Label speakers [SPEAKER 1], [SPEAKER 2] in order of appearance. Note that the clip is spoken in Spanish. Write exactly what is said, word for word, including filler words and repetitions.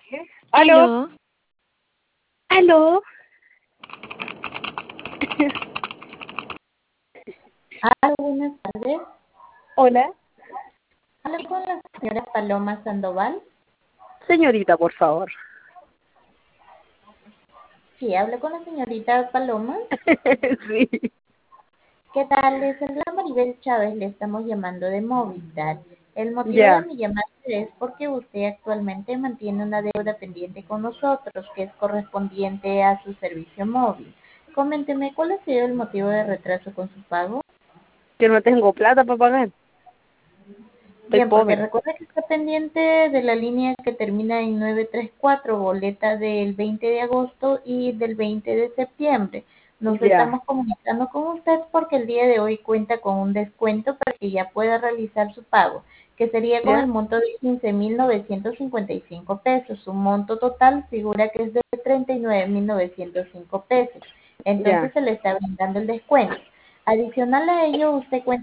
[SPEAKER 1] ¿Aló?
[SPEAKER 2] Aló,
[SPEAKER 1] ¿Aló?
[SPEAKER 3] Hola, buenas tardes.
[SPEAKER 1] Hola.
[SPEAKER 3] Hablo con la señora Paloma Sandoval.
[SPEAKER 1] Señorita, por favor.
[SPEAKER 3] Sí, hablo con la señorita Paloma.
[SPEAKER 1] Sí.
[SPEAKER 3] ¿Qué tal? Les habla Maribel Chávez, le estamos llamando de Movistar. El motivo de
[SPEAKER 1] Ya.
[SPEAKER 3] mi llamada es porque usted actualmente mantiene una deuda pendiente con nosotros, que es correspondiente a su servicio móvil. Coménteme, ¿cuál ha sido el motivo de retraso con su pago?
[SPEAKER 1] Que no tengo plata para pagar. Estoy
[SPEAKER 3] Bien, porque
[SPEAKER 1] pobre.
[SPEAKER 3] recuerda que está pendiente de la línea que termina en nueve tres cuatro, boleta del veinte de agosto y del veinte de septiembre. Nos
[SPEAKER 1] Ya.
[SPEAKER 3] estamos comunicando con usted porque el día de hoy cuenta con un descuento para que ya pueda realizar su pago, que sería con el
[SPEAKER 1] ¿Ya?
[SPEAKER 3] monto de quince mil novecientos cincuenta y cinco pesos. Su monto total figura que es de treinta y nueve mil novecientos cinco pesos. Entonces
[SPEAKER 1] Ya.
[SPEAKER 3] se le está brindando el descuento. Adicional a ello, usted cuenta